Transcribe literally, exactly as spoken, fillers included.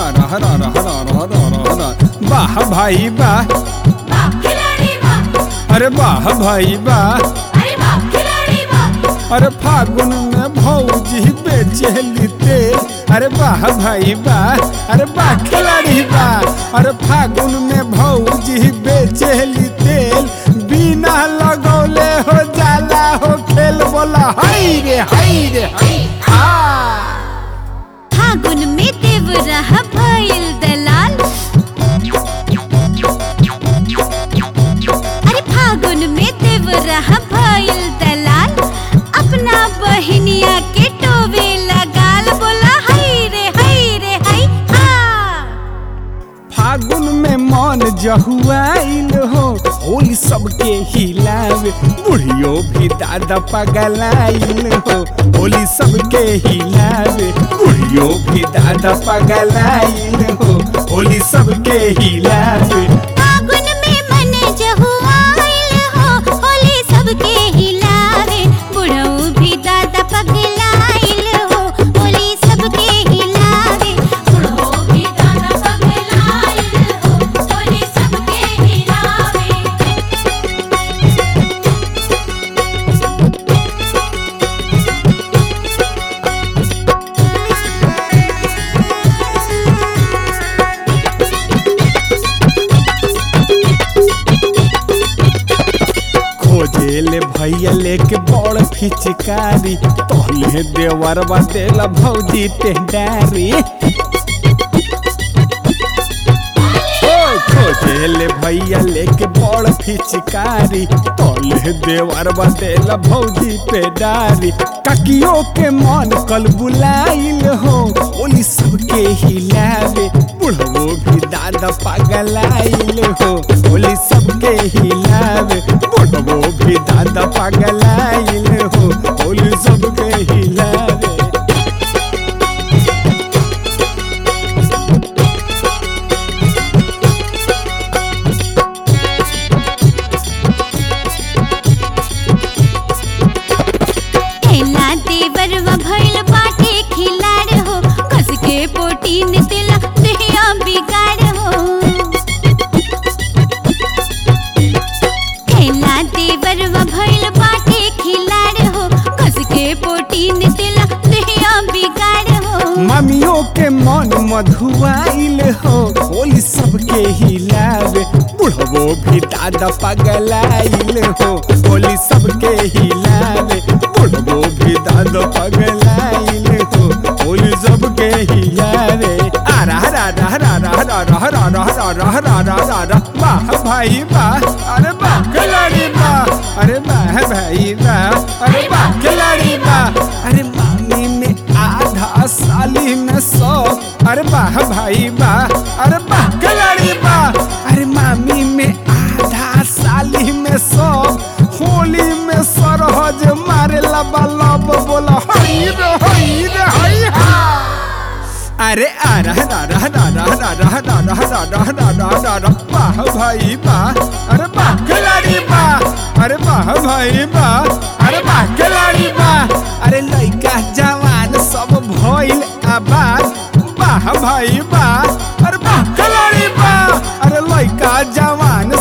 वाह भाई वाह, अरे वाह भाई वाह, अरे फागुन में भौजी बेचेली तेल, अरे वाह भाई वाह, अरे वाह खिलाड़ी वाह, अरे फागुन में भौजी बेचेली तेल, बिना लगौले हो जाला हो खेल, बोला हाय रे हाय रे हाय। फागुन में देवरा भइल दलाल, अरे फागुन में देवरा भइल दलाल, अपना बहनिया के टोवे लगाल, बोला हाय रे हाय रे हाय। फागुन में मन जहुआइल हो, होली सबके हिलावे, बुढ़ियो भी दादा पगलाइल हो, होली सबके हिलावे, बुढ़ियो भी दादा पगलाइल हो, होली सबके हिलावे। फागुन में मन जहुआइल हो, होली सबके हिलावे, बुढ़ऊ भी दादा पगलाइल हो, होली सबके हिलावे, बुढ़ऊ भी दादा पगलाइल हो, होली सबके हिलावे। खोजेले भैया लेके बड़ फिचकारी, तोहले देवर बतेला भौजी टेंडारी। खोजेले भैया लेके बड़ फिचकारी, तोहले देवर बतेला भौजी पे डारी। ककियो के मन कल बुलाइल हो, होली सबके हिलावे, बुढ़वो भी दादा पगलाइल हो, होली सबके हिलावे, बुढ़वो भी दादा पगलाइल हो, होली सबके हिलावे। एला देवरवा भइल बाटे खिलाड़ हो, कस के पोटीन दिला देहिया बिगाड़ हो। एला देवरवा भइल बाटे खिलाड़ हो, कस के पोटीन दिला देहिया बिगाड़ हो। मम्मियों के मन मधुआइल हो, होली सबके हिलावे, बुढ़वो भी दादा पगलाइल हो, होली सबके हिलावे, बुढ़वो भी दादा पगलाइल हो, होली सबके हिलावे। आरा रा रा रा रा रा रा रा रा रा रा रा रा रा रा, वाह भाई वाह, अरे वाह खिलाड़ी वाह, अरे वाह भाई वाह, अरे वाह खिलाड़ी वाह, अरे मामी में आधा साली में सौ, अरे वाह भाई वाह, अरे वाह खिलाड़ी वाह, अरे मामी में आधा साली में सौ, होली में सरहज मारे लब लब, बोला हाय रे हाय रे हाय हा। अरे आरा रा रा रा रा रा रा रा रा रा रा रा रा रा रा, वाह भाई वाह, अरे वाह खिलाड़ी वाह, अरे वाह भाई वाह, अरे वाह खिलाड़ी वाह, अरे लइका जवान सब भइल आबाद, वाह भाई वाह, अरे वाह खिलाड़ी वाह, अरे लइका जवान